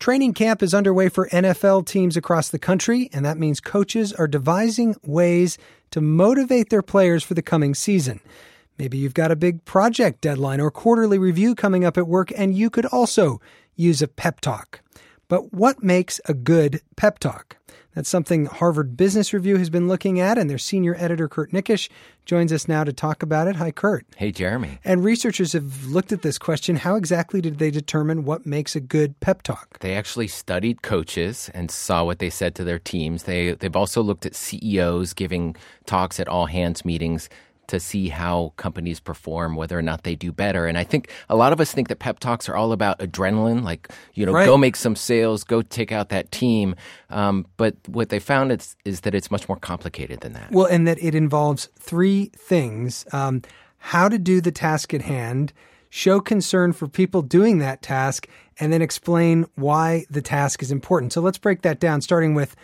Training camp is underway for NFL teams across the country, and that means coaches are devising ways to motivate their players for the coming season. Maybe you've got a big project deadline or quarterly review coming up at work, and you could also use a pep talk. But what makes a good pep talk? That's something Harvard Business Review has been looking at, and their senior editor, Kurt Nickisch, joins us now to talk about it. Hi, Kurt. Hey, Jeremy. And researchers have looked at this question. How exactly did they determine what makes a good pep talk? They actually studied coaches and saw what they said to their teams. They've also looked at CEOs giving talks at all-hands meetings to see how companies perform, whether or not they do better. And I think a lot of us think that pep talks are all about adrenaline, like, right. Go make some sales, go take out that team. But what they found is that it's much more complicated than that. Well, and that it involves three things. How to do the task at hand, show concern for people doing that task, and then explain why the task is important. So let's break that down, starting with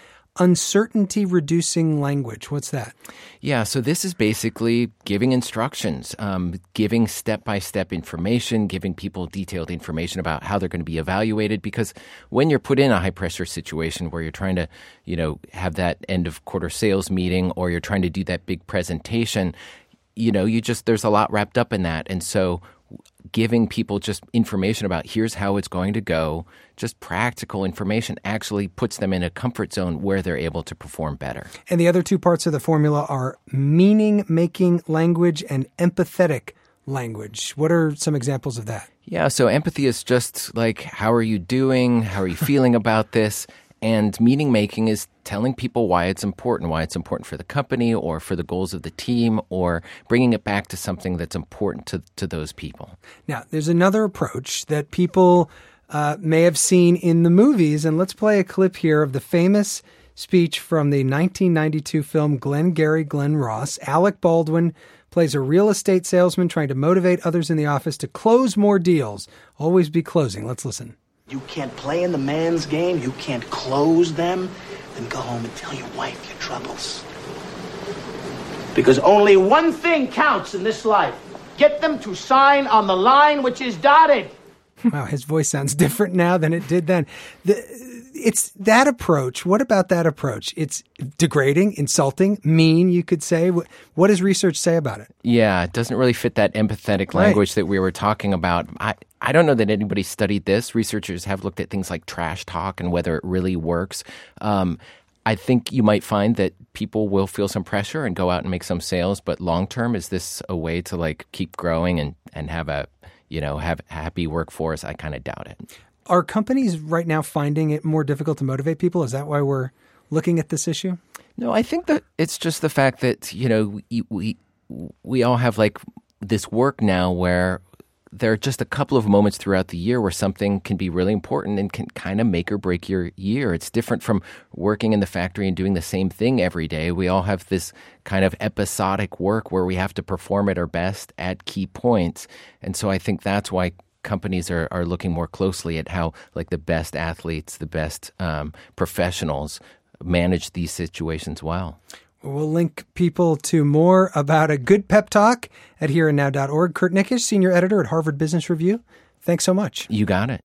uncertainty-reducing language. What's that? Yeah, so this is basically giving instructions, giving step-by-step information, giving people detailed information about how they're going to be evaluated. Because when you're put in a high-pressure situation where you're trying to, have that end-of-quarter sales meeting or you're trying to do that big presentation, there's a lot wrapped up in that. And so giving people just information about here's how it's going to go, just practical information actually puts them in a comfort zone where they're able to perform better. And the other two parts of the formula are meaning-making language and empathetic language. What are some examples of that? Yeah, so empathy is just like, how are you doing? How are you feeling about this? And meaning-making is telling people why it's important for the company or for the goals of the team, or bringing it back to something that's important to those people. Now, there's another approach that people may have seen in the movies, and let's play a clip here of the famous speech from the 1992 film Glengarry Glen Ross. Alec Baldwin plays a real estate salesman trying to motivate others in the office to close more deals. Always be closing. Let's listen. You can't play in the man's game. You can't close them. Then go home and tell your wife your troubles. Because only one thing counts in this life. Get them to sign on the line which is dotted. Wow, his voice sounds different now than it did then. It's that approach. What about that approach? It's degrading, insulting, mean, you could say. What does research say about it? Yeah, it doesn't really fit that empathetic language that we were talking about. I don't know that anybody studied this. Researchers have looked at things like trash talk and whether it really works. I think you might find that people will feel some pressure and go out and make some sales, but long term, is this a way to keep growing and have a happy workforce? I kind of doubt it. Are companies right now finding it more difficult to motivate people? Is that why we're looking at this issue? No, I think that it's just the fact that, we all have this work now where there are just a couple of moments throughout the year where something can be really important and can kind of make or break your year. It's different from working in the factory and doing the same thing every day. We all have this kind of episodic work where we have to perform at our best at key points. And so I think that's why companies are looking more closely at how the best athletes, the best professionals manage these situations well. We'll link people to more about a good pep talk at hereandnow.org. Kurt Nickisch, senior editor at Harvard Business Review. Thanks so much. You got it.